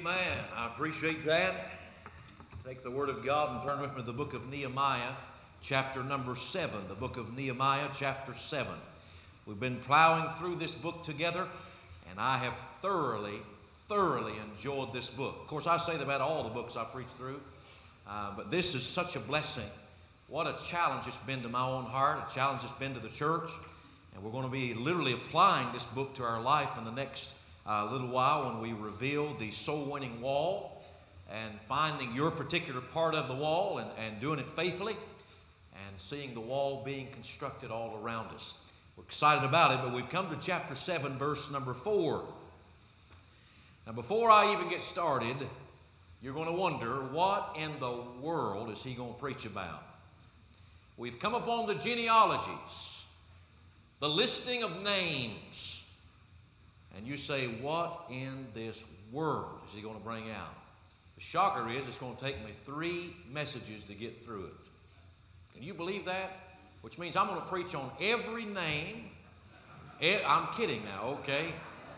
Amen. I appreciate that. Take the Word of God and turn with me to the book of Nehemiah, chapter number 7. The book of Nehemiah, chapter 7. We've been plowing through this book together, and I have thoroughly enjoyed this book. Of course, I say that about all the books I preach through, but this is such a blessing. What a challenge it's been to my own heart, a challenge it's been to the church, and we're going to be literally applying this book to our life in the next little while when we reveal the soul-winning wall and finding your particular part of the wall and doing it faithfully and seeing the wall being constructed all around us. We're excited about it, but we've come to chapter 7, verse number 4. Now, before I even get started, you're going to wonder, what in the world is he going to preach about? We've come upon the genealogies, the listing of names. And you say, what in this world is he going to bring out? The shocker is it's going to take me 3 messages to get through it. Can you believe that? Which means I'm going to preach on every name. I'm kidding now, okay?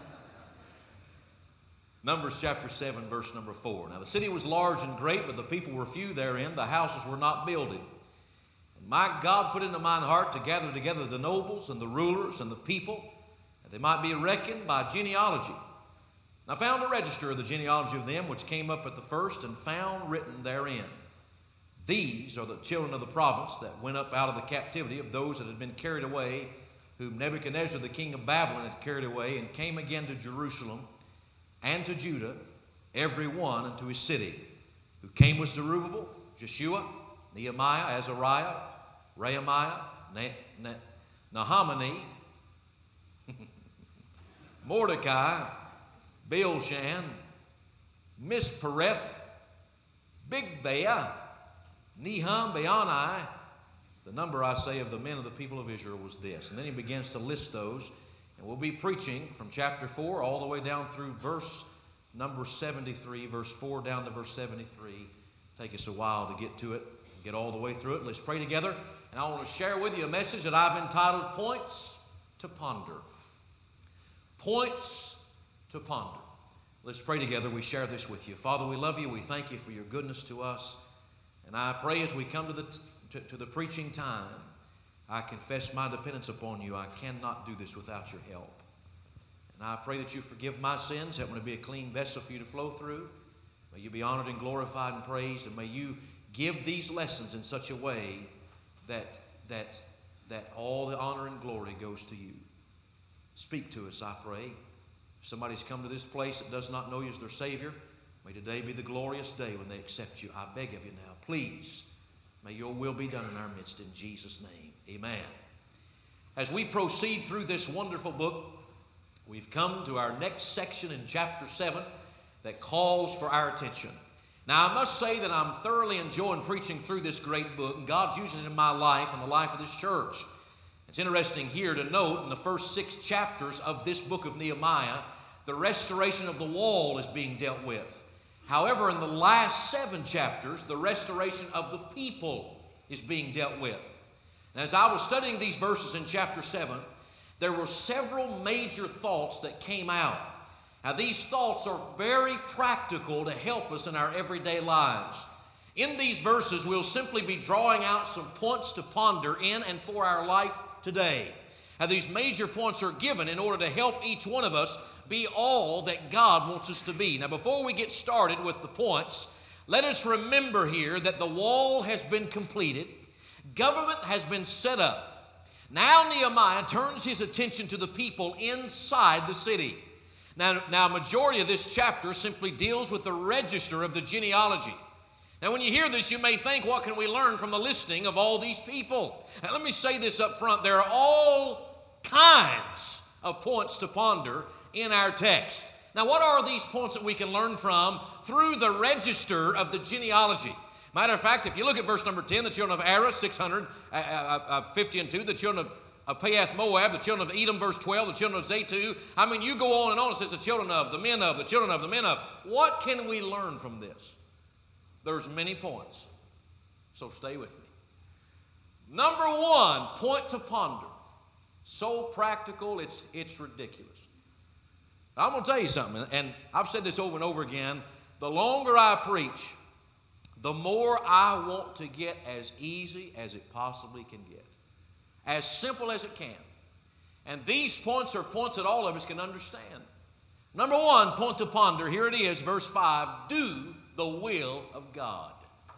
Numbers chapter 7, verse number 4. Now the city was large and great, but the people were few therein. The houses were not builded. And my God put into mine heart to gather together the nobles and the rulers and the people, that they might be reckoned by genealogy. And I found a register of the genealogy of them which came up at the first, and found written therein, these are the children of the province that went up out of the captivity of those that had been carried away, whom Nebuchadnezzar the king of Babylon had carried away, and came again to Jerusalem and to Judah, every one unto his city. Who came was Zerubbabel, Jeshua, Nehemiah, Azariah, Rehemiah, Nahamani, Mordecai, Bilshan, Mispereth, Bigvai, Nehum, Baani. The number, I say, of the men of the people of Israel was this. And then he begins to list those. And we'll be preaching from chapter 4 all the way down through verse number 73, verse 4 down to verse 73. Take us a while to get to it, get all the way through it. Let's pray together. And I want to share with you a message that I've entitled Points to Ponder. Points to ponder. Let's pray together. We share this with you. Father, we love you. We thank you for your goodness to us. And I pray as we come to the preaching time, I confess my dependence upon you. I cannot do this without your help. And I pray that you forgive my sins. Help me to be a clean vessel for you to flow through. May you be honored and glorified and praised. And may you give these lessons in such a way that all the honor and glory goes to you. Speak to us, I pray. If somebody's come to this place that does not know you as their Savior, may today be the glorious day when they accept you. I beg of you now, please, may your will be done in our midst in Jesus' name. Amen. As we proceed through this wonderful book, we've come to our next section in chapter 7 that calls for our attention. Now, I must say that I'm thoroughly enjoying preaching through this great book, and God's using it in my life and the life of this church. It's interesting here to note in the first 6 chapters of this book of Nehemiah, the restoration of the wall is being dealt with. However, in the last 7 chapters, the restoration of the people is being dealt with. And as I was studying these verses in chapter 7, there were several major thoughts that came out. Now, these thoughts are very practical to help us in our everyday lives. In these verses, we'll simply be drawing out some points to ponder in and for our life today. Now, these major points are given in order to help each one of us be all that God wants us to be. Now, before we get started with the points, let us remember here that the wall has been completed. Government has been set up. Now Nehemiah turns his attention to the people inside the city. Now, majority of this chapter simply deals with the register of the genealogy. Now, when you hear this, you may think, what can we learn from the listing of all these people? Now, let me say this up front. There are all kinds of points to ponder in our text. Now, what are these points that we can learn from through the register of the genealogy? Matter of fact, if you look at verse number 10, the children of Arah, 650 and 2, the children of Pahath Moab, the children of Edom, verse 12, the children of Zatu. I mean, you go on and on. It says the children of, the men of, the children of, the men of. What can we learn from this? There's many points, so stay with me. Number 1, point to ponder. So practical, it's ridiculous. I'm going to tell you something, and I've said this over and over again. the longer I preach, the more I want to get as easy as it possibly can get. As simple as it can. And these points are points that all of us can understand. Number one, point to ponder. Here it is, verse 5. Do the will of God.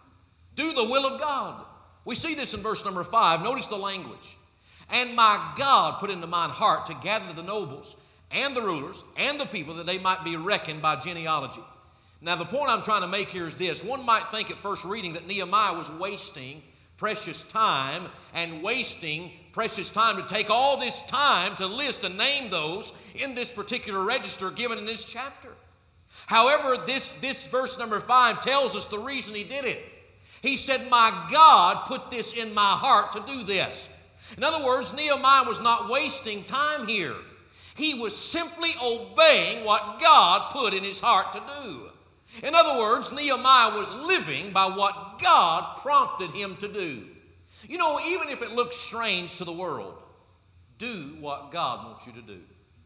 Do the will of God. We see this in verse number 5. Notice the language. And my God put into mine heart to gather the nobles and the rulers and the people that they might be reckoned by genealogy. Now the point I'm trying to make here is this. One might think at first reading that Nehemiah was wasting precious time and wasting precious time to take all this time to list and name those in this particular register given in this chapter. However, this verse number 5 tells us the reason he did it. He said, my God put this in my heart to do this. In other words, Nehemiah was not wasting time here. He was simply obeying what God put in his heart to do. In other words, Nehemiah was living by what God prompted him to do. You know, even if it looks strange to the world, do what God wants you to do.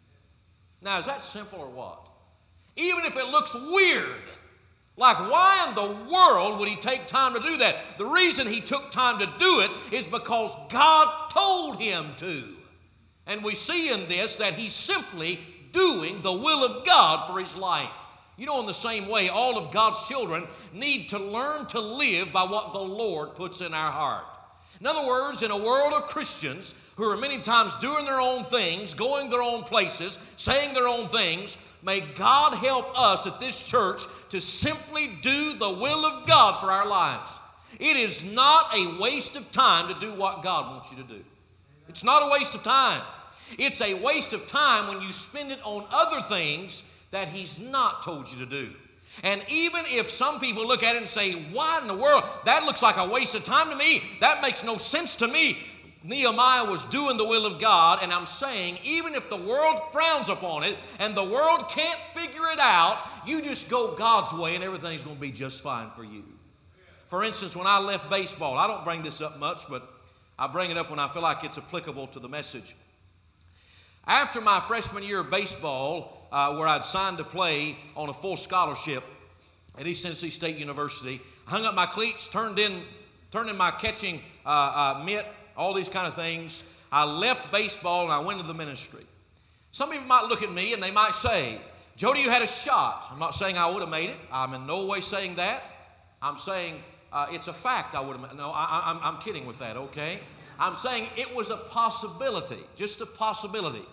Now, is that simple or what? Even if it looks weird, like why in the world would he take time to do that? The reason he took time to do it is because God told him to. And we see in this that he's simply doing the will of God for his life. You know, in the same way, all of God's children need to learn to live by what the Lord puts in our heart. In other words, in a world of Christians who are many times doing their own things, going their own places, saying their own things, may God help us at this church to simply do the will of God for our lives. It is not a waste of time to do what God wants you to do. It's not a waste of time. It's a waste of time when you spend it on other things that He's not told you to do. And even if some people look at it and say, why in the world? That looks like a waste of time to me. That makes no sense to me. Nehemiah was doing the will of God, and I'm saying even if the world frowns upon it and the world can't figure it out, you just go God's way and everything's going to be just fine for you. For instance, when I left baseball, I don't bring this up much, but I bring it up when I feel like it's applicable to the message. After my freshman year of baseball, where I'd signed to play on a full scholarship at East Tennessee State University, I hung up my cleats, turned in my catching mitt, all these kind of things. I left baseball and I went into the ministry. Some people might look at me and they might say, Jody, you had a shot. I'm not saying I would have made it. I'm in no way saying that. I'm saying it's a fact I would have made it. No, I'm kidding with that, okay? I'm saying it was a possibility, just a possibility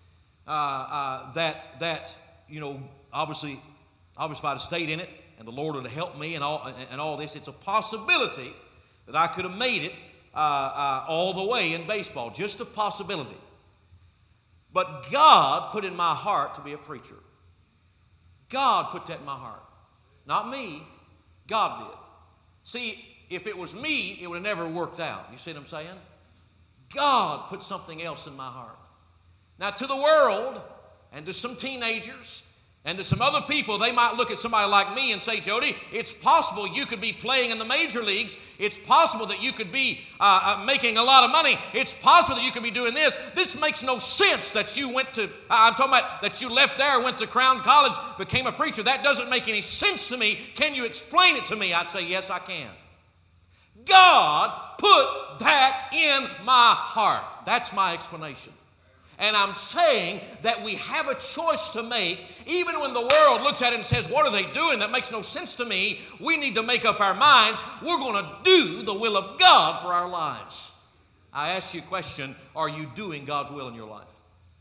that you know, obviously if I'd have stayed in it and the Lord would have helped me and all this, it's a possibility that I could have made it all the way in baseball, just a possibility. But God put in my heart to be a preacher. God put that in my heart. Not me, God did. See, if it was me, it would have never worked out. You see what I'm saying? God put something else in my heart. Now, to the world and to some teenagers and to some other people, they might look at somebody like me and say, Jody, it's possible you could be playing in the major leagues. It's possible that you could be making a lot of money. It's possible that you could be doing this. This makes no sense that you went to, I'm talking about that you left there, went to Crown College, became a preacher. That doesn't make any sense to me. Can you explain it to me? I'd say, yes, I can. God put that in my heart. That's my explanation. And I'm saying that we have a choice to make. Even when the world looks at it and says, what are they doing? That makes no sense to me. We need to make up our minds. We're going to do the will of God for our lives. I ask you a question. Are you doing God's will in your life?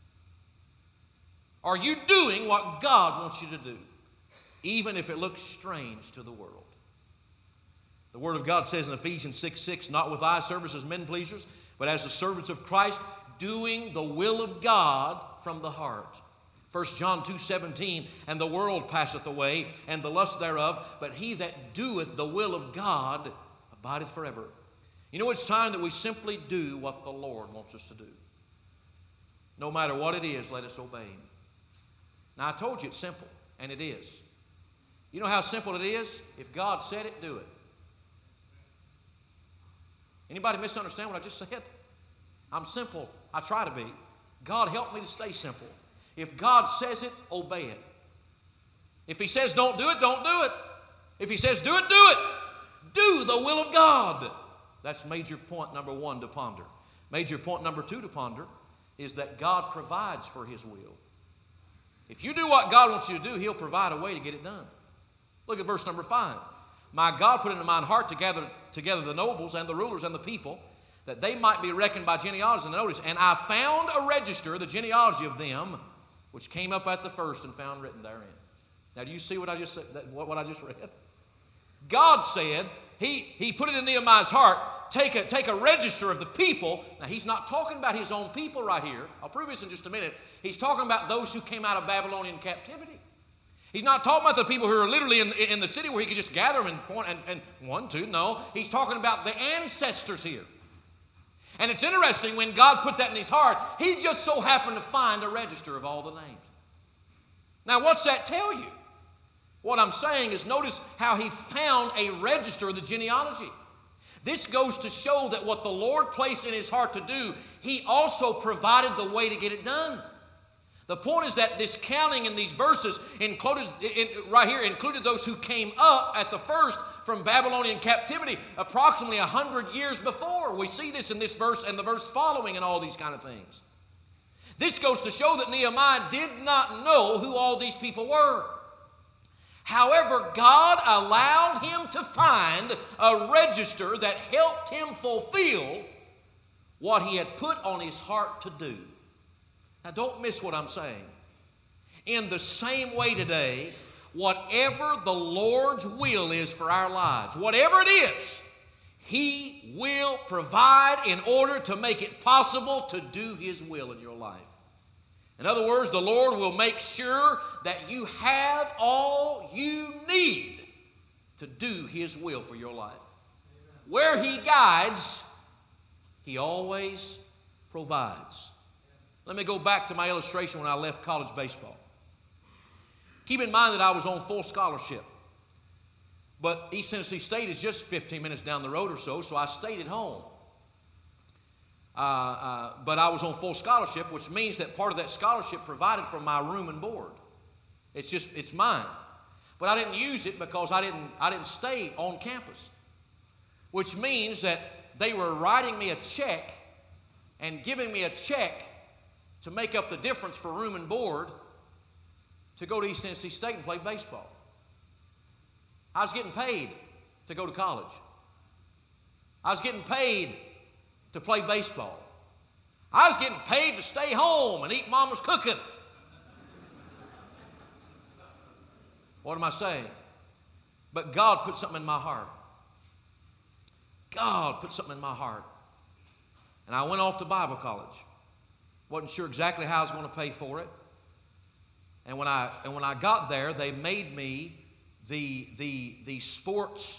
Are you doing what God wants you to do? Even if it looks strange to the world. The Word of God says in Ephesians 6:6, not with eye service as men pleasers, but as the servants of Christ, doing the will of God from the heart. 1 John 2:17, and the world passeth away, and the lust thereof, but he that doeth the will of God abideth forever. You know, it's time that we simply do what the Lord wants us to do. No matter what it is, let us obey Him. Now, I told you it's simple, and it is. You know how simple it is? If God said it, do it. Anybody misunderstand what I just said? I'm simple. I try to be. God help me to stay simple. If God says it, obey it. If He says don't do it, don't do it. If He says do it, do it. Do the will of God. That's major point number one to ponder. Major point number two to ponder is that God provides for His will. If you do what God wants you to do, He'll provide a way to get it done. Look at verse number 5. My God put into mine heart to gather together the nobles and the rulers and the people, that they might be reckoned by genealogies. And notice, and I found a register, the genealogy of them, which came up at the first and found written therein. Now, do you see what I just said? What I just read? God said, He put it in Nehemiah's heart, take a register of the people. Now, He's not talking about His own people right here. I'll prove this in just a minute. He's talking about those who came out of Babylonian captivity. He's not talking about the people who are literally in the city where He could just gather them and point and one, two. No, He's talking about the ancestors here. And it's interesting, when God put that in His heart, He just so happened to find a register of all the names. Now, what's that tell you? What I'm saying is, notice how He found a register of the genealogy. This goes to show that what the Lord placed in His heart to do, He also provided the way to get it done. The point is that this counting in these verses included those who came up at the first from Babylonian captivity approximately 100 years before. We see this in this verse and the verse following and all these kind of things. This goes to show that Nehemiah did not know who all these people were. However, God allowed him to find a register that helped him fulfill what he had put on his heart to do. Now, don't miss what I'm saying. In the same way today, whatever the Lord's will is for our lives, whatever it is, He will provide in order to make it possible to do His will in your life. In other words, the Lord will make sure that you have all you need to do His will for your life. Where He guides, He always provides. Let me go back to my illustration when I left college baseball. Keep in mind that I was on full scholarship. But East Tennessee State is just 15 minutes down the road or so I stayed at home. But I was on full scholarship, which means that part of that scholarship provided for my room and board. It's mine. But I didn't use it because I didn't stay on campus. Which means that they were writing me a check and giving me a check to make up the difference for room and board to go to East Tennessee State and play baseball. I was getting paid to go to college. I was getting paid to play baseball. I was getting paid to stay home and eat Mama's cooking. What am I saying? But God put something in my heart. God put something in my heart. And I went off to Bible college. Wasn't sure exactly how I was going to pay for it. And when I got there, they made me the sports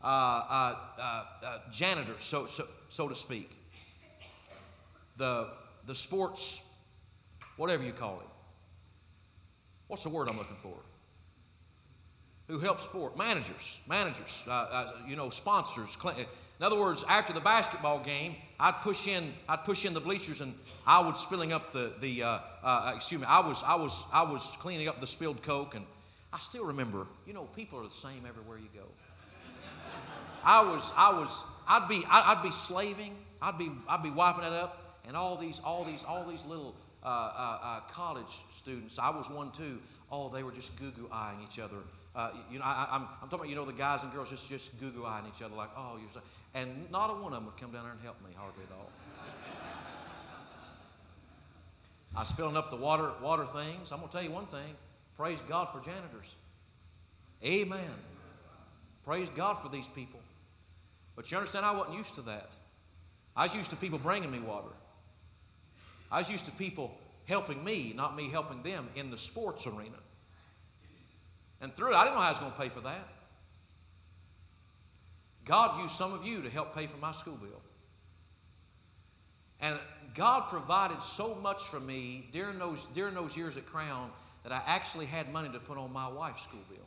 janitor, so to speak. The sports, whatever you call it. What's the word I'm looking for? Who helps sport? Managers, sponsors. In other words, after the basketball game, I'd push in the bleachers, and I was spilling up I was cleaning up the spilled Coke, and I still remember. People are the same everywhere you go. I'd be slaving. I'd be wiping it up, and all these little college students. I was one too. Oh, they were just goo-goo eyeing each other. I'm talking about, the guys and girls just goo-goo eyeing each other like, oh, you're so. And not a one of them would come down there and help me, hardly at all. I was filling up the water things. I'm going to tell you one thing. Praise God for janitors. Amen. Praise God for these people. But you understand, I wasn't used to that. I was used to people bringing me water. I was used to people helping me, not me helping them in the sports arena. And through it, I didn't know how I was going to pay for that. God used some of you to help pay for my school bill. And God provided so much for me during those years at Crown that I actually had money to put on my wife's school bill.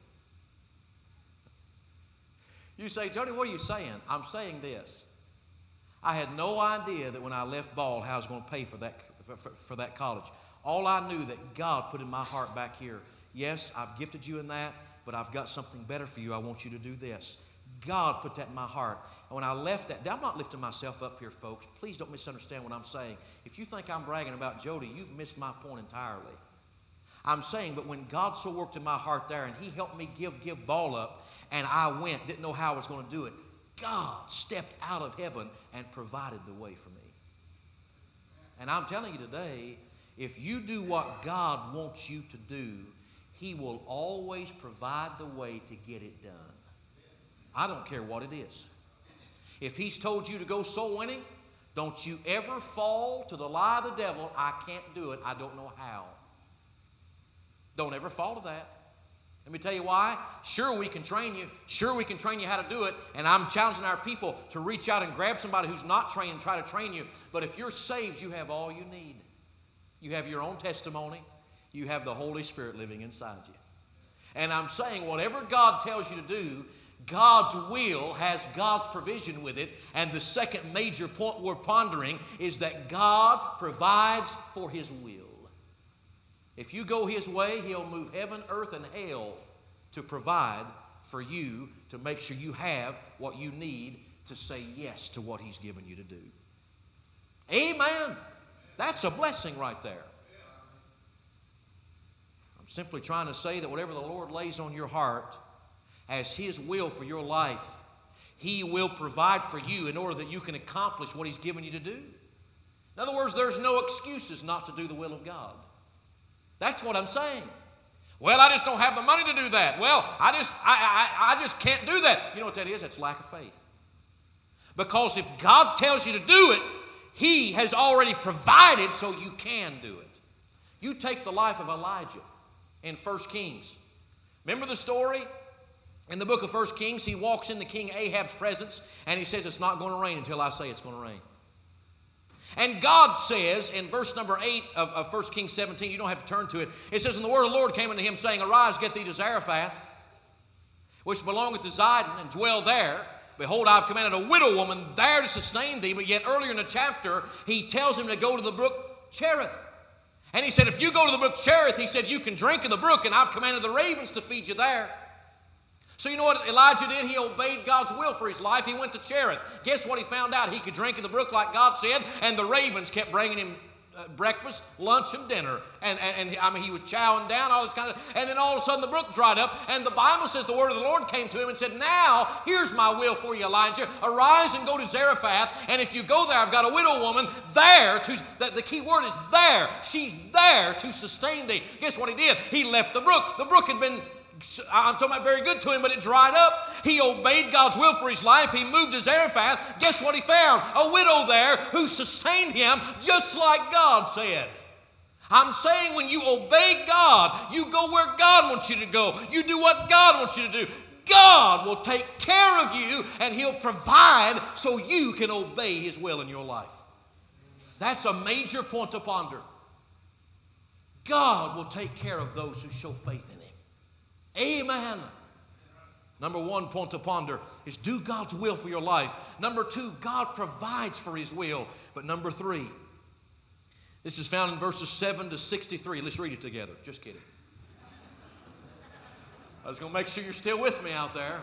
You say, Jody, what are you saying? I'm saying this. I had no idea that when I left Ball how I was going to pay for that college. All I knew that God put in my heart back here, yes, I've gifted you in that, but I've got something better for you. I want you to do this. God put that in my heart. And when I left that, I'm not lifting myself up here, folks. Please don't misunderstand what I'm saying. If you think I'm bragging about Jody, you've missed my point entirely. I'm saying, but when God so worked in my heart there and He helped me give ball up, and I went, didn't know how I was going to do it, God stepped out of heaven and provided the way for me. And I'm telling you today, if you do what God wants you to do, He will always provide the way to get it done. I don't care what it is. If He's told you to go soul winning, don't you ever fall to the lie of the devil, I can't do it, I don't know how. Don't ever fall to that. Let me tell you why. Sure, we can train you. Sure, we can train you how to do it. And I'm challenging our people to reach out and grab somebody who's not trained and try to train you. But if you're saved, you have all you need. You have your own testimony. You have the Holy Spirit living inside you. And I'm saying whatever God tells you to do, God's will has God's provision with it. And the second major point we're pondering is that God provides for His will. If you go His way, He'll move heaven, earth, and hell to provide for you, to make sure you have what you need to say yes to what He's given you to do. Amen. That's a blessing right there. I'm simply trying to say that whatever the Lord lays on your heart as His will for your life, He will provide for you in order that you can accomplish what He's given you to do. In other words, there's no excuses not to do the will of God. That's what I'm saying. Well, I just don't have the money to do that. Well, I just can't do that. You know what that is? That's lack of faith. Because if God tells you to do it, He has already provided so you can do it. You take the life of Elijah in 1 Kings. Remember the story? In the book of 1 Kings, he walks into King Ahab's presence and he says, it's not going to rain until I say it's going to rain. And God says in verse number 8 of 1 Kings 17, you don't have to turn to it, it says, and the word of the Lord came unto him, saying, arise, get thee to Zarephath, which belongeth to Zidon, and dwell there. Behold, I have commanded a widow woman there to sustain thee. But yet earlier in the chapter, he tells him to go to the brook Cherith. And he said, if you go to the brook Cherith, he said, you can drink in the brook, and I've commanded the ravens to feed you there. So you know what Elijah did? He obeyed God's will for his life. He went to Cherith. Guess what he found out? He could drink in the brook like God said, and the ravens kept bringing him breakfast, lunch, and dinner. And I mean, he was chowing down, all this kind of, and then all of a sudden the brook dried up, and the Bible says the word of the Lord came to him and said, now, here's my will for you, Elijah. Arise and go to Zarephath, and if you go there, I've got a widow woman there to, the key word is there. She's there to sustain thee. Guess what he did? He left the brook. The brook had been, I'm talking about very good to him, but it dried up. He obeyed God's will for his life. He moved to Zarephath. Guess what he found? A widow there who sustained him just like God said. I'm saying when you obey God, you go where God wants you to go. You do what God wants you to do. God will take care of you and He'll provide so you can obey His will in your life. That's a major point to ponder. God will take care of those who show faith in Him. Amen. Number one point to ponder is do God's will for your life. Number two, God provides for His will. But number three, this is found in verses 7 to 63. Let's read it together. Just kidding. I was going to make sure you're still with me out there.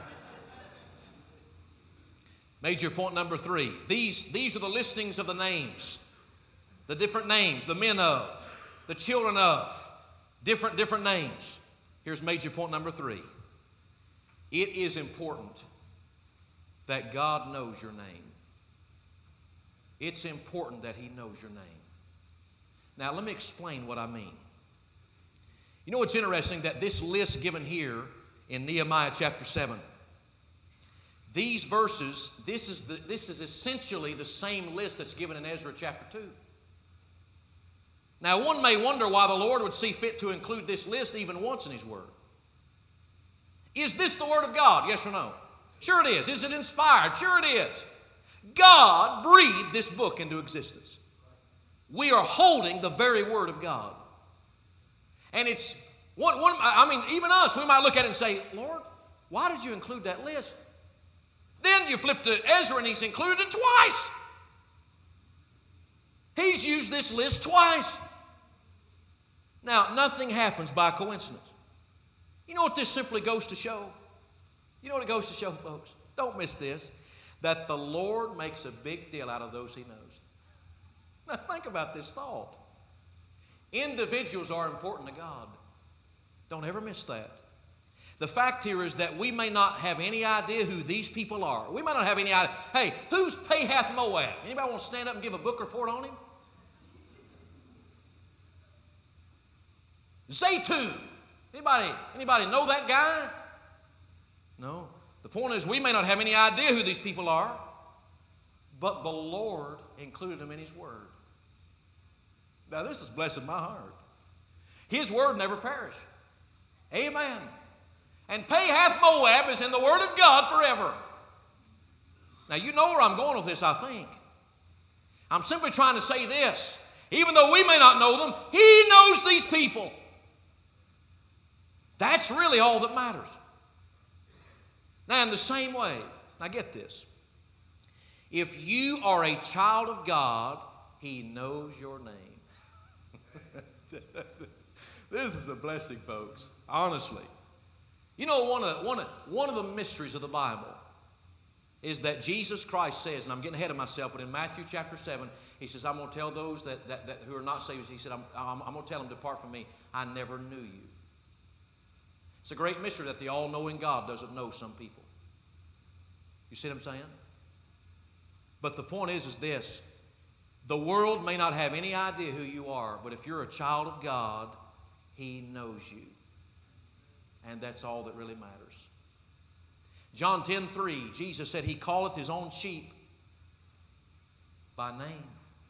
Major point number three. These are the listings of the names. The different names, the men of, the children of, different names. Here's major point number three. It is important that God knows your name. It's important that He knows your name. Now, let me explain what I mean. You know what's interesting? That this list given here in Nehemiah chapter 7, these verses, this is essentially the same list that's given in Ezra chapter 2. Now, one may wonder why the Lord would see fit to include this list even once in His Word. Is this the Word of God? Yes or no? Sure it is. Is it inspired? Sure it is. God breathed this book into existence. We are holding the very Word of God. And it's, even us, we might look at it and say, Lord, why did you include that list? Then you flip to Ezra and he's included it twice. He's used this list twice. Now, nothing happens by coincidence. You know what this simply goes to show? You know what it goes to show, folks? Don't miss this. That the Lord makes a big deal out of those He knows. Now think about this thought. Individuals are important to God. Don't ever miss that. The fact here is that we may not have any idea who these people are. We may not have any idea. Hey, who's Pahath-Moab? Anybody want to stand up and give a book report on him? Zaytun. Anybody know that guy? No. The point is, we may not have any idea who these people are, but the Lord included them in His Word. Now, this is blessing my heart. His Word never perish. Amen. And Pahath-Moab is in the Word of God forever. Now, you know where I'm going with this, I think. I'm simply trying to say this. Even though we may not know them, He knows these people. That's really all that matters. Now, in the same way, now get this. If you are a child of God, He knows your name. This is a blessing, folks, honestly. You know, one of the mysteries of the Bible is that Jesus Christ says, and I'm getting ahead of myself, but in Matthew chapter 7, He says, I'm going to tell those that who are not saved, He said, I'm going to tell them, depart from me, I never knew you. It's a great mystery that the all-knowing God doesn't know some people. You see what I'm saying? But the point is this. The world may not have any idea who you are, but if you're a child of God, He knows you. And that's all that really matters. John 10:3, Jesus said, He calleth His own sheep by name,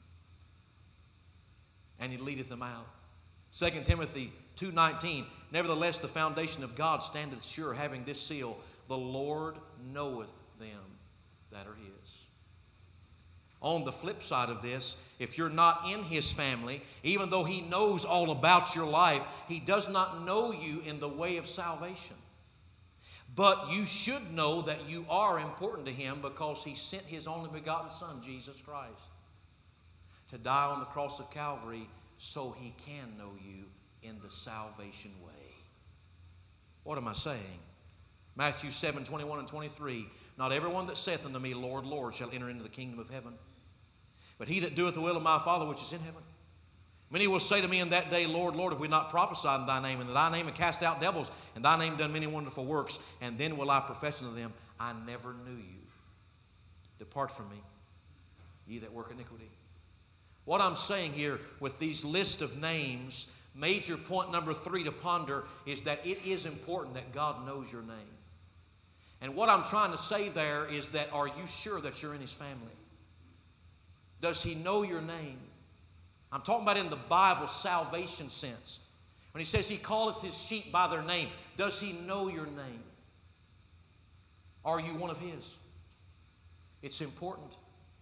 and He leadeth them out. 2 Timothy 2:19, nevertheless the foundation of God standeth sure, having this seal, the Lord knoweth them that are His. On the flip side of this, if you're not in His family, even though He knows all about your life, He does not know you in the way of salvation. But you should know that you are important to Him because He sent His only begotten Son, Jesus Christ, to die on the cross of Calvary so He can know you in the salvation way. What am I saying? Matthew 7:21 and 23. Not everyone that saith unto me, Lord, Lord, shall enter into the kingdom of heaven, but he that doeth the will of my Father which is in heaven. Many will say to me in that day, Lord, Lord, have we not prophesied in Thy name, and in Thy name have cast out devils, and Thy name done many wonderful works? And then will I profess unto them, I never knew you. Depart from me, ye that work iniquity. What I'm saying here with these list of names, major point number 3 to ponder is that it is important that God knows your name. And what I'm trying to say there is that, are you sure that you're in His family? Does He know your name? I'm talking about in the Bible salvation sense. When He says He calleth His sheep by their name, does He know your name? Are you one of His? It's important.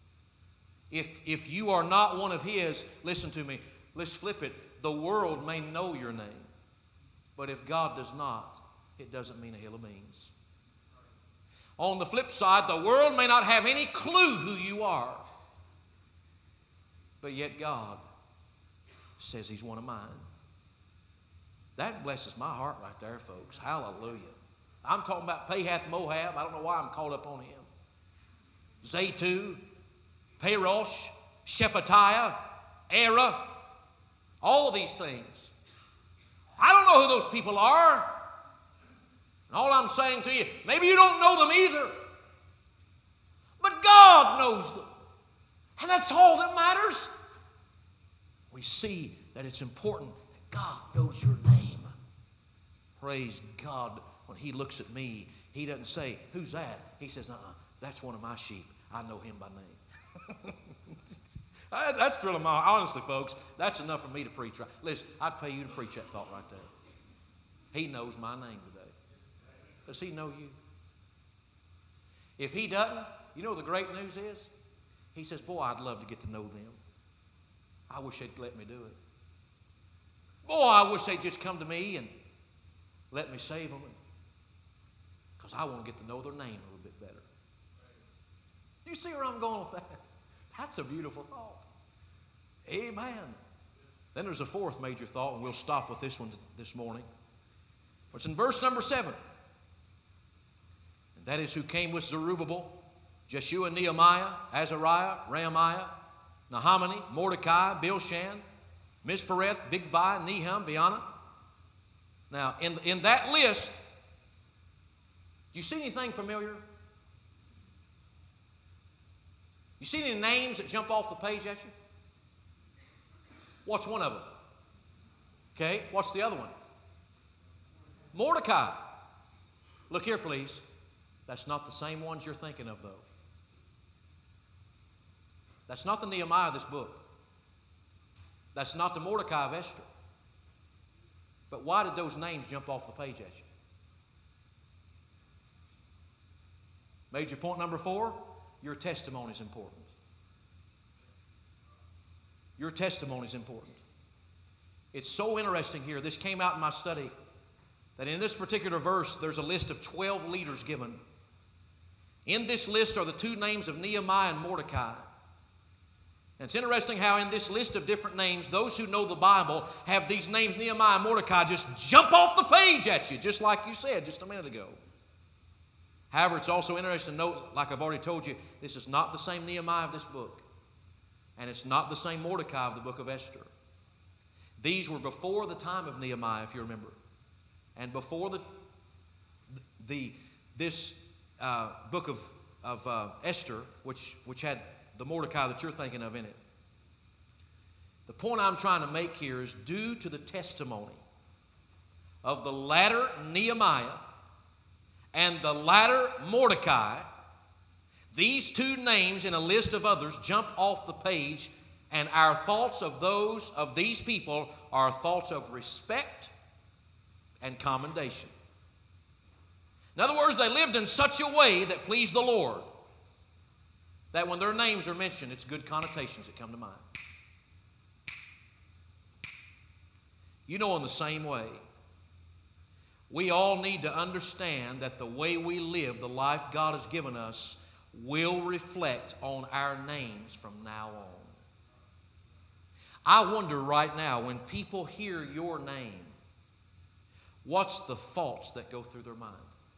If you are not one of His, listen to me, let's flip it. The world may know your name, but if God does not, it doesn't mean a hill of beans. On the flip side, the world may not have any clue who you are, but yet God says He's one of mine. That blesses my heart right there, folks. Hallelujah. I'm talking about Pahath-Moab. I don't know why I'm caught up on him. Zaytun, Parosh, Shephatiah, Era, all of these things. I don't know who those people are. And all I'm saying to you, maybe you don't know them either, but God knows them. And that's all that matters. We see that it's important that God knows your name. Praise God. When He looks at me, He doesn't say, who's that? He says, that's one of my sheep. I know him by name. That's thrilling my heart. Honestly, folks, that's enough for me to preach. Listen, I'd pay you to preach that thought right there. He knows my name today. Does He know you? If He doesn't, you know what the great news is? He says, boy, I'd love to get to know them. I wish they'd let me do it. Boy, I wish they'd just come to me and let me save them, because I want to get to know their name a little bit better. You see where I'm going with that? That's a beautiful thought. Amen. Then there's a fourth major thought, and we'll stop with this one this morning. It's in verse number 7. And that is who came with Zerubbabel, Jeshua, Nehemiah, Azariah, Rehemiah, Nahamani, Mordecai, Bilshan, Mispereth, Bigvai, Nehum, Biana. Now, in that list, do you see anything familiar? You see any names that jump off the page at you? What's one of them? Okay, what's the other one? Mordecai. Look here, please. That's not the same ones you're thinking of, though. That's not the Nehemiah of this book. That's not the Mordecai of Esther. But why did those names jump off the page at you? Major point number 4, your testimony is important. Your testimony is important. It's so interesting here. This came out in my study that in this particular verse, there's a list of 12 leaders given. In this list are the 2 names of Nehemiah and Mordecai. And it's interesting how in this list of different names, those who know the Bible have these names, Nehemiah and Mordecai, just jump off the page at you, just like you said just a minute ago. However, it's also interesting to note, like I've already told you, this is not the same Nehemiah of this book. And it's not the same Mordecai of the book of Esther. These were before the time of Nehemiah, if you remember. And before this book of Esther, which had the Mordecai that you're thinking of in it. The point I'm trying to make here is due to the testimony of the latter Nehemiah and the latter Mordecai, these 2 names in a list of others jump off the page, and our thoughts of these people are thoughts of respect and commendation. In other words, they lived in such a way that pleased the Lord, that when their names are mentioned, it's good connotations that come to mind. You know, in the same way, we all need to understand that the way we live, the life God has given us, will reflect on our names from now on. I wonder right now, when people hear your name, what's the thoughts that go through their mind?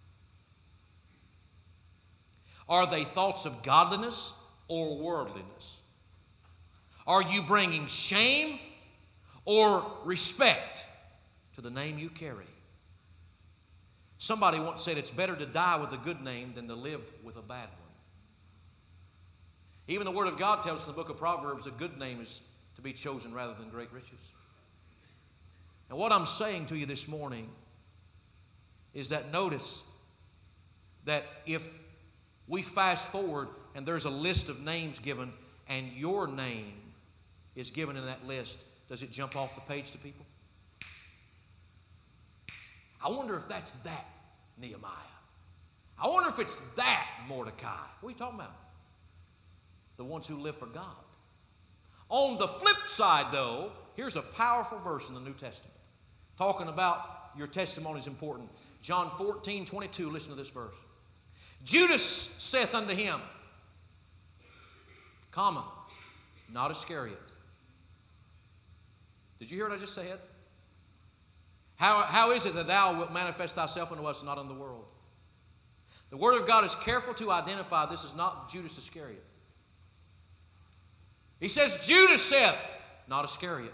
Are they thoughts of godliness or worldliness? Are you bringing shame or respect to the name you carry? Somebody once said it's better to die with a good name than to live with a bad one. Even the Word of God tells us in the book of Proverbs a good name is to be chosen rather than great riches. And what I'm saying to you this morning is that notice that if we fast forward and there's a list of names given and your name is given in that list, does it jump off the page to people? I wonder if that's that Nehemiah. I wonder if it's that Mordecai. What are you talking about? The ones who live for God. On the flip side, though, here's a powerful verse in the New Testament talking about your testimony is important. John 14:22, listen to this verse. Judas saith unto him, comma, not Iscariot. Did you hear what I just said? How is it that thou wilt manifest thyself unto us and not unto the world? The Word of God is careful to identify this is not Judas Iscariot. He says, Judas saith, not Iscariot.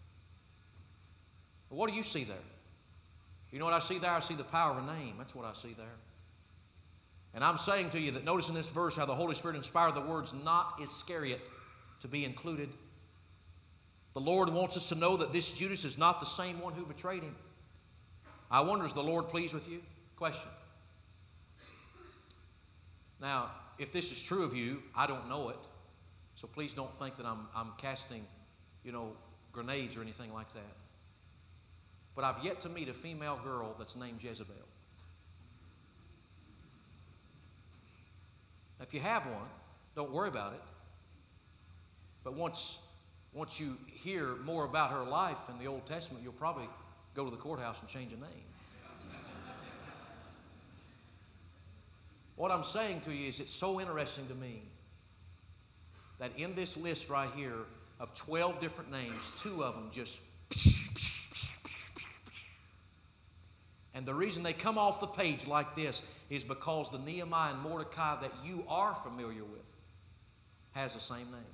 But what do you see there? You know what I see there? I see the power of a name. That's what I see there. And I'm saying to you that notice in this verse how the Holy Spirit inspired the words not Iscariot to be included. The Lord wants us to know that this Judas is not the same one who betrayed him. I wonder, is the Lord pleased with you? Question. Now, if this is true of you, I don't know it. So please don't think that I'm casting, grenades or anything like that. But I've yet to meet a female girl that's named Jezebel. If you have one, don't worry about it. But once you hear more about her life in the Old Testament, you'll probably go to the courthouse and change a name. What I'm saying to you is it's so interesting to me that in this list right here of 12 different names, 2 of them just... And the reason they come off the page like this is because the Nehemiah and Mordecai that you are familiar with has the same name.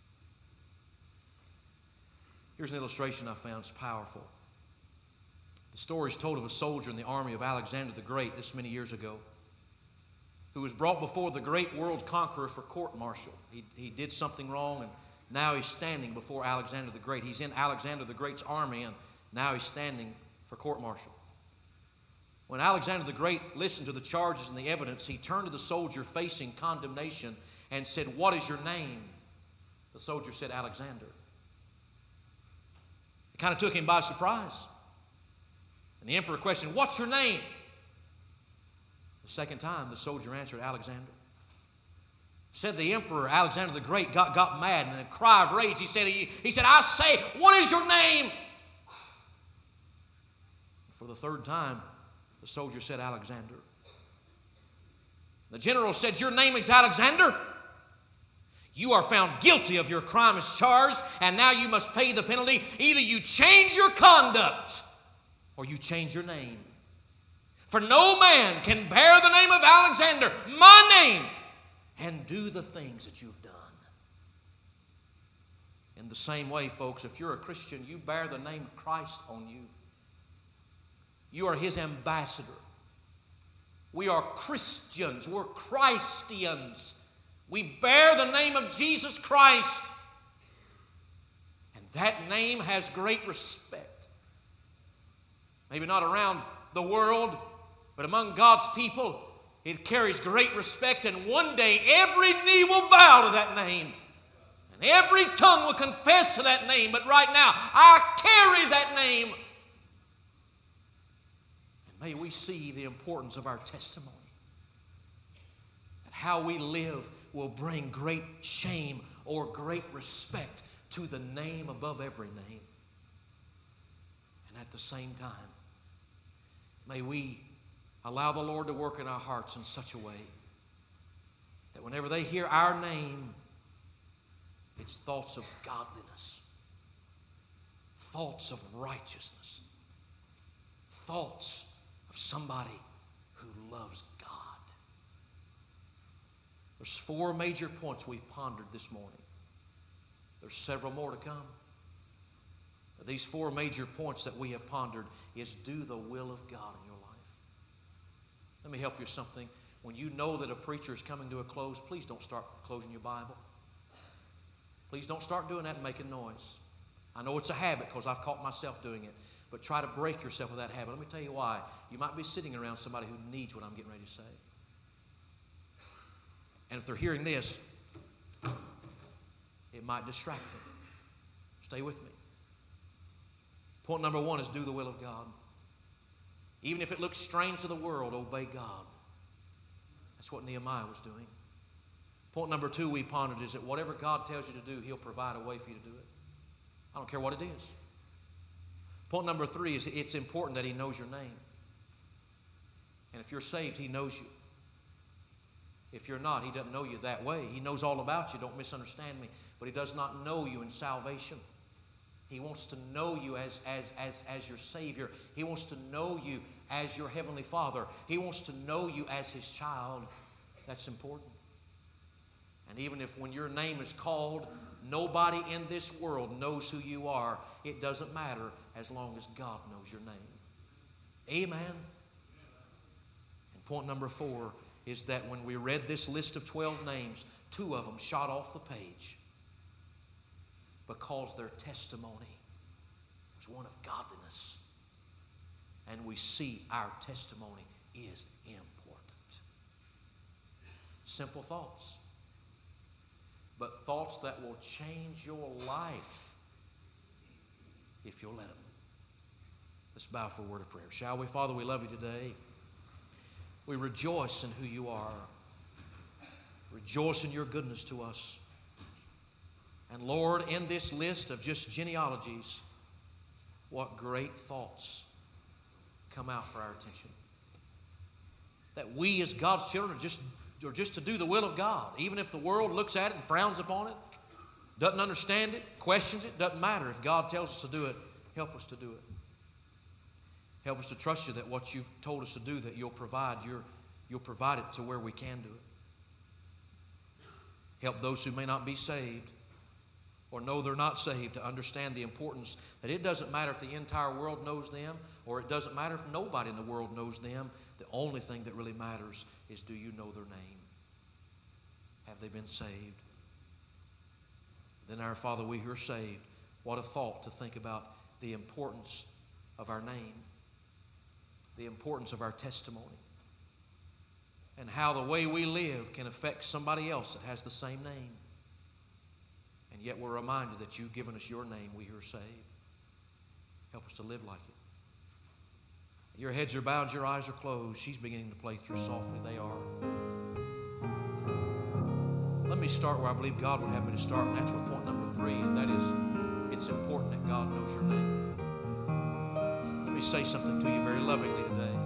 Here's an illustration I found. It's powerful. The story is told of a soldier in the army of Alexander the Great this many years ago who was brought before the great world conqueror for court-martial. He did something wrong, and now he's standing before Alexander the Great. He's in Alexander the Great's army, and now he's standing for court-martial. When Alexander the Great listened to the charges and the evidence, he turned to the soldier facing condemnation and said, "What is your name?" The soldier said, "Alexander." It kind of took him by surprise. And the emperor questioned, "What's your name?" The second time, the soldier answered, "Alexander." Said the emperor, Alexander the Great, got mad, and in a cry of rage, he said, "I say, what is your name?" For the third time, the soldier said, "Alexander." The general said, "Your name is Alexander? You are found guilty of your crime as charged, and now you must pay the penalty. Either you change your conduct or you change your name. For no man can bear the name of Alexander, my name, and do the things that you've done." In the same way, folks, if you're a Christian, you bear the name of Christ on you. You are His ambassador. We are Christians. We're Christians. We bear the name of Jesus Christ. And that name has great respect. Maybe not around the world, but among God's people, it carries great respect. And one day, every knee will bow to that name. And every tongue will confess to that name. But right now, I carry that name. May we see the importance of our testimony. That how we live will bring great shame or great respect to the name above every name. And at the same time, may we allow the Lord to work in our hearts in such a way that whenever they hear our name, it's thoughts of godliness, thoughts of righteousness, thoughts of somebody who loves God. There's 4 major points we've pondered this morning. There's several more to come. But these 4 major points that we have pondered is do the will of God in your life. Let me help you with something. When you know that a preacher is coming to a close, please don't start closing your Bible. Please don't start doing that and making noise. I know it's a habit because I've caught myself doing it. But try to break yourself of that habit. Let me tell you why. You might be sitting around somebody who needs what I'm getting ready to say. And if they're hearing this, it might distract them. Stay with me. Point number 1 is do the will of God. Even if it looks strange to the world, obey God. That's what Nehemiah was doing. Point number 2 we pondered is that whatever God tells you to do, He'll provide a way for you to do it. I don't care what it is. Point number 3 is it's important that He knows your name. And if you're saved, He knows you. If you're not, He doesn't know you that way. He knows all about you. Don't misunderstand me. But He does not know you in salvation. He wants to know you as your Savior. He wants to know you as your Heavenly Father. He wants to know you as His child. That's important. And even if when your name is called, nobody in this world knows who you are, it doesn't matter as long as God knows your name. Amen. And point number 4 is that when we read this list of 12 names, 2 of them shot off the page because their testimony was one of godliness. And we see our testimony is important. Simple thoughts, but thoughts that will change your life if you'll let them. Let's bow for a word of prayer. Shall we? Father, we love you today. We rejoice in who you are. Rejoice in your goodness to us. And Lord, in this list of just genealogies, what great thoughts come out for our attention. That we as God's children are just to do the will of God. Even if the world looks at it and frowns upon it, doesn't understand it, questions it, doesn't matter. If God tells us to do it, help us to do it. Help us to trust you that what you've told us to do, that you'll provide it to where we can do it. Help those who may not be saved or know they're not saved to understand the importance that it doesn't matter if the entire world knows them, or it doesn't matter if nobody in the world knows them. The only thing that really matters is, do you know their name? Have they been saved? Then, our Father, we who are saved, what a thought to think about the importance of our name, the importance of our testimony, and how the way we live can affect somebody else that has the same name. And yet we're reminded that you've given us your name, we who are saved. Help us to live like it. Your heads are bowed, your eyes are closed. She's beginning to play through softly. They are. Let me start where I believe God would have me to start, and that's with point number 3, and that is, it's important that God knows your name. Let me say something to you very lovingly today.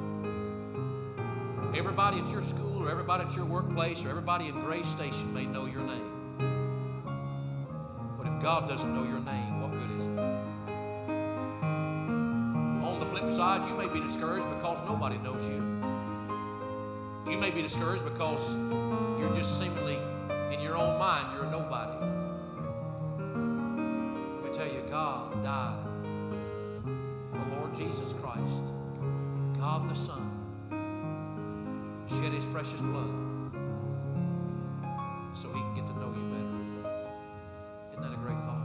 Everybody at your school, or everybody at your workplace, or everybody in Grace Station may know your name. But if God doesn't know your name, what good is it? On the flip side, you may be discouraged because nobody knows you. You may be discouraged because you're just seemingly, in your own mind, you're a nobody. Let me tell you, God died. The Lord Jesus Christ, God the Son, shed His precious blood so He can get to know you better. Isn't that a great thought?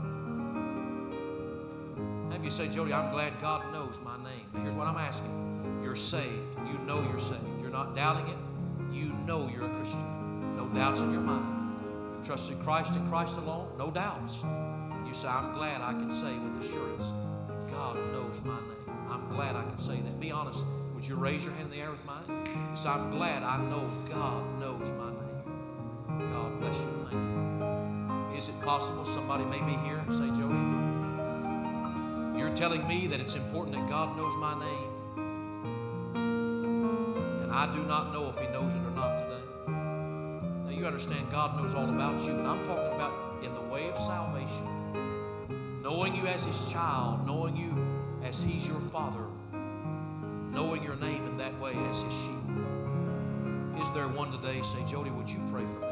Have you say, Jody, I'm glad God knows my name. Now, here's what I'm asking. You're saved. You know you're saved. You're not doubting it. You know you're a Christian. No doubts in your mind. You've trusted Christ and Christ alone. No doubts. You say, I'm glad I can say with assurance that God knows my name. I'm glad I can say that. Be honest. Would you raise your hand in the air with mine? So I'm glad I know God knows my name. God bless you. Thank you. Is it possible somebody may be here and say, Jody, you're telling me that it's important that God knows my name, and I do not know if He knows it or not today. Now you understand God knows all about you, but I'm talking about in the way of salvation, knowing you as His child, knowing you as He's your Father, knowing your name in that way as His sheep. Is there one today, say, Jody, would you pray for me?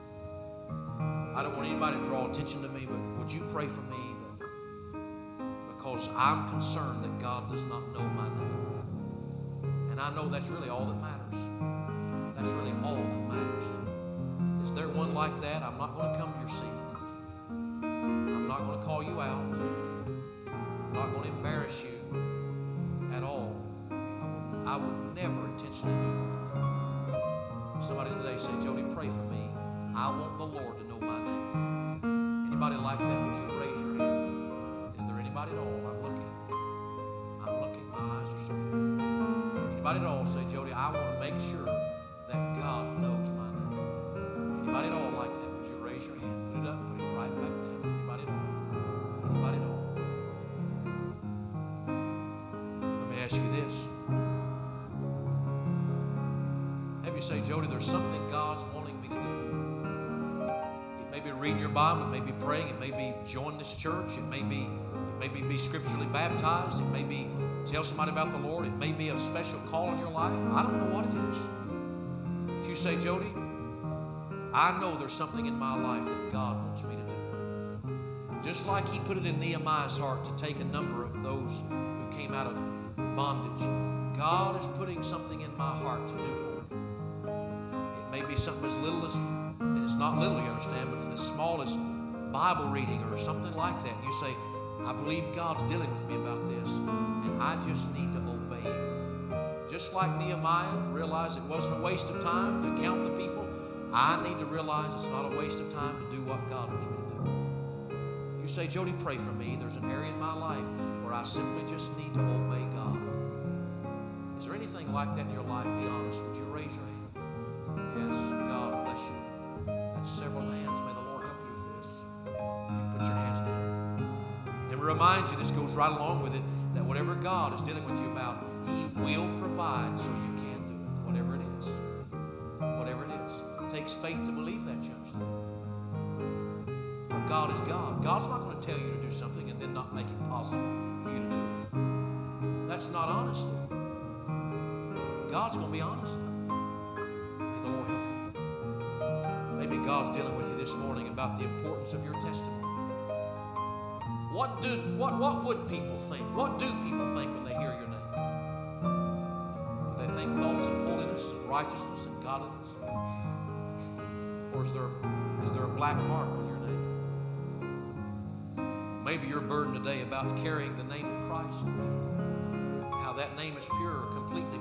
I don't want anybody to draw attention to me, but would you pray for me? Because I'm concerned that God does not know my name. And I know that's really all that matters. That's really all that matters. Is there one like that? I'm not going to come to your seat. I'm not going to call you out. I'm not going to embarrass you at all. I would never intentionally do that. Somebody today say, Jody, pray for me. I want the Lord to know my name. Anybody like that? Would you raise your hand? Is there anybody at all? I'm looking. My eyes are searching. Anybody at all say, Jody, I want to make sure that God knows my name. Anybody at all like that? Would you raise your hand? Put it up, put it right back down. Anybody at all? Anybody at all? Let me ask you this. Say, Jody, there's something God's wanting me to do. It may be reading your Bible, it may be praying, it may be joining this church, it may be scripturally baptized, it may be tell somebody about the Lord, it may be a special call in your life. I don't know what it is. If you say, Jody, I know there's something in my life that God wants me to do. Just like He put it in Nehemiah's heart to take a number of those who came out of bondage, God is putting something in my heart to do for me. Maybe something as little as, and it's not little, you understand, but as small as Bible reading or something like that. You say, I believe God's dealing with me about this, and I just need to obey Him. Just like Nehemiah realized it wasn't a waste of time to count the people, I need to realize it's not a waste of time to do what God wants me to do. You say, Jody, pray for me. There's an area in my life where I simply just need to obey God. Is there anything like that in your life? Be honest. Would you raise your hand? Yes, God bless you. That's several hands. May the Lord help you with this. You put your hands down. And remind you, this goes right along with it, that whatever God is dealing with you about, He will provide so you can do it. Whatever it is. Whatever it is. It takes faith to believe that, you understand? But God is God. God's not going to tell you to do something and then not make it possible for you to do it. That's not honesty. God's going to be honest. May the Lord help you. Maybe God's dealing with you this morning about the importance of your testimony. What would people think? What do people think when they hear your name? Do they think thoughts of holiness and righteousness and godliness? Or is there a black mark on your name? Maybe you're burdened today about carrying the name of Christ. How that name is pure, completely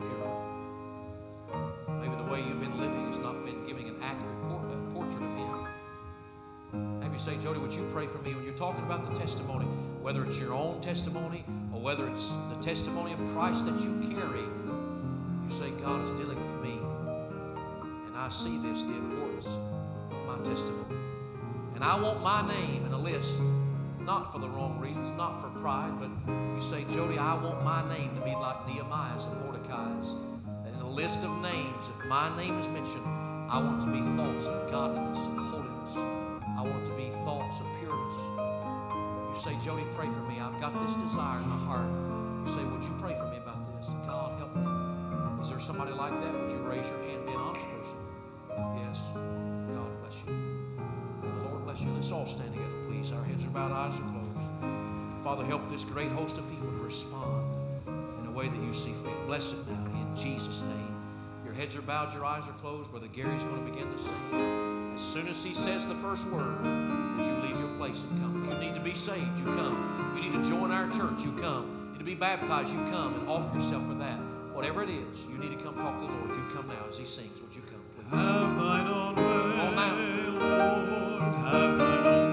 pure. Maybe the way you've been living has not been giving an accurate portrait of Him. Maybe you say, Jody, would you pray for me when you're talking about the testimony, whether it's your own testimony or whether it's the testimony of Christ that you carry, you say, God is dealing with me. And I see this, the importance of my testimony. And I want my name in a list, not for the wrong reasons, not for pride, but you say, Jody, I want my name to be like Nehemiah's and Mordecai's. In a list of names, if my name is mentioned, I want to be thoughts of godliness and holiness. I want to be thoughts of pureness. You say, Jody, pray for me. I've got this desire in my heart. You say, would you pray for me about this? God, help me. Is there somebody like that? Would you raise your hand, be an honest person? Yes. God bless you. May the Lord bless you. Let's all stand together, please. Our heads are bowed, eyes are closed. Father, help this great host of people to respond in a way that you see fit. Bless it now in Jesus' name. Your heads are bowed, your eyes are closed. Brother Gary's going to begin to sing. As soon as he says the first word, would you leave your place and come? If you need to be saved, you come. If you need to join our church, you come. If you need to be baptized, you come and offer yourself for that. Whatever it is, you need to come talk to the Lord. You come now as he sings. Would you come, please? Have thine own way, on now. Lord, have thine own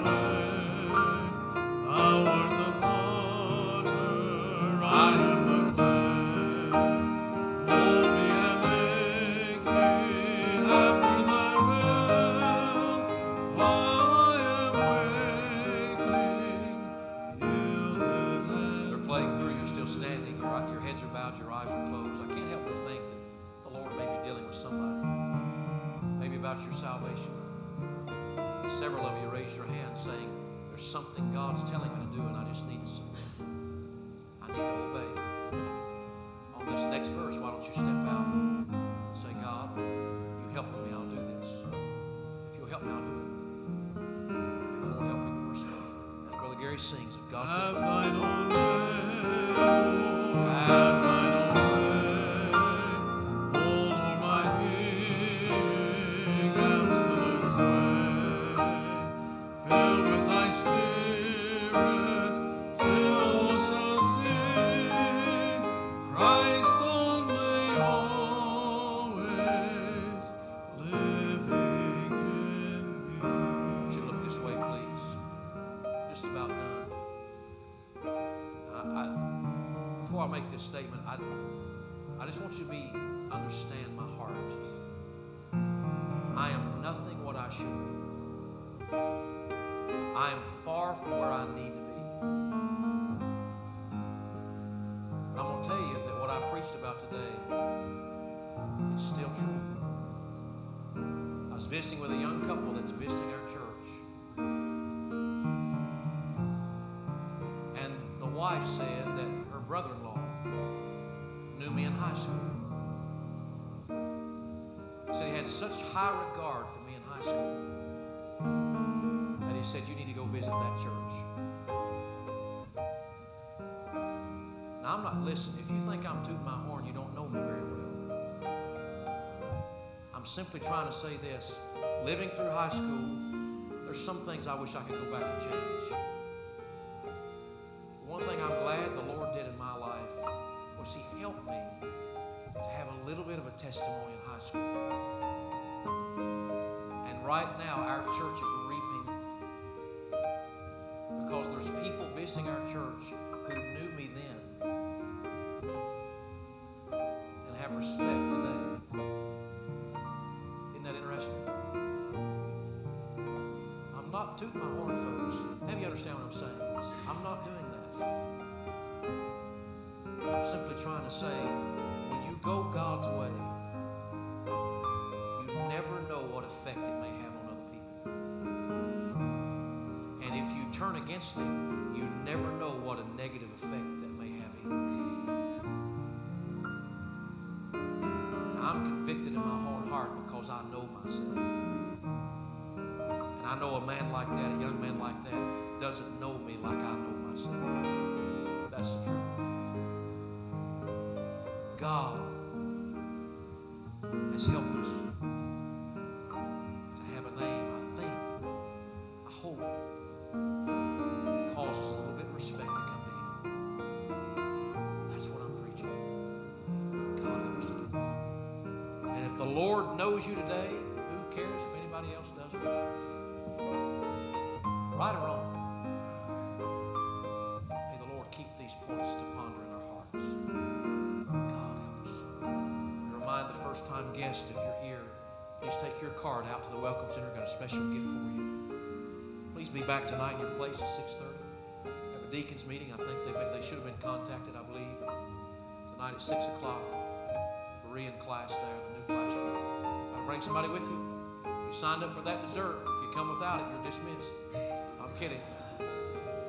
way. Thou art the potter, I am the clay. Mold me and make me after thy will, while I am waiting, yielded and They're playing through. You're still standing. Your heads are bowed. Your eyes are closed. I can't help but think that the Lord may be dealing with somebody. Maybe about your salvation. Several of you raised your hand saying, there's something God's telling me to do and I just need to submit. I need to obey. On this next verse, why don't you step out and say, God, you helping me, I'll do this. If you'll help me, I'll do it. May the Lord help you to respond. As Brother Gary sings, if God's have doing it. thine own way, Lord, have thine own way. Hold o'er my being, absolute sway. Fill with thy spirit, till all shall see Christ only, always living in me. Would you look this way, please? Just about done. Before I make this statement, I just want you to understand my heart. I am nothing what I should be. I am far from where I need to be. And I'm going to tell you that what I preached about today is still true. I was visiting with a young couple that's visiting our church. And the wife said that her brother-in-law knew me in high school. He said he had such high regard for me in high school that he said, you need to go visit that church. Now, I'm not listening. If you think I'm tooting my horn, you don't know me very well. I'm simply trying to say this. Living through high school, there's some things I wish I could go back and change. One thing I'm glad the Lord did in my life was He helped me to have a little bit of a testimony in high school. And right now, our church is reaping because there's people visiting our church who knew me then and have respect today. Isn't that interesting? I'm not tooting my horn, folks. Have you understand what I'm saying? I'm not doing that. I'm simply trying to say, when you go God's way, you never know what effect it may have on other people. And if you turn against Him, you never know what a negative effect that may have either. convicted in my own heart because I know myself. And I know a man like that, a young man like that, doesn't know me like I know myself. That's the truth. God has helped us to have a name, I think, I hope, causes a little bit of respect to come to Him. That's what I'm preaching. God help us to do it. And if the Lord knows you today, who cares if anybody else does or not? Right or wrong? May the Lord keep these points to ponder in our hearts. God help us. And remind the first-time guest, if you're here, please take your card out to the Welcome Center. We've got a special gift for you. Please be back tonight in your place at 6:30. Have a deacons meeting. I think they should have been contacted, I believe. Tonight at 6 o'clock. Berean class there, the new classroom. Bring somebody with you. If you signed up for that dessert, if you come without it, you're dismissed. I'm kidding.